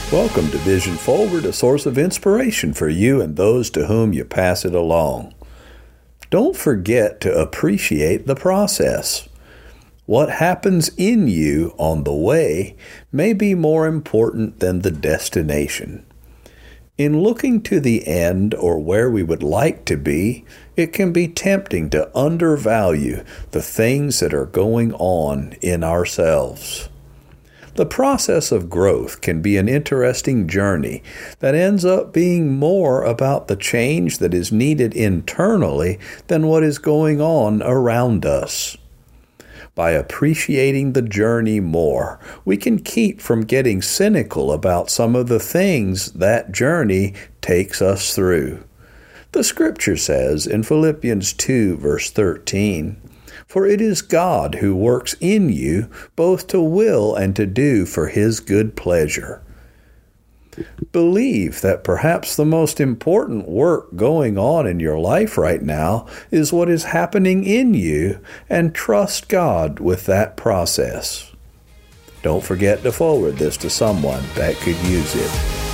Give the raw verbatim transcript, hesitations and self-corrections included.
Welcome to Vision Forward, a source of inspiration for you and those to whom you pass it along. Don't forget to appreciate the process. What happens in you on the way may be more important than the destination. In looking to the end or where we would like to be, it can be tempting to undervalue the things that are going on in ourselves. The process of growth can be an interesting journey that ends up being more about the change that is needed internally than what is going on around us. By appreciating the journey more, we can keep from getting cynical about some of the things that journey takes us through. The Scripture says in Philippians two, verse thirteen, "For it is God who works in you both to will and to do for His good pleasure." Believe that perhaps the most important work going on in your life right now is what is happening in you, and trust God with that process. Don't forget to forward this to someone that could use it.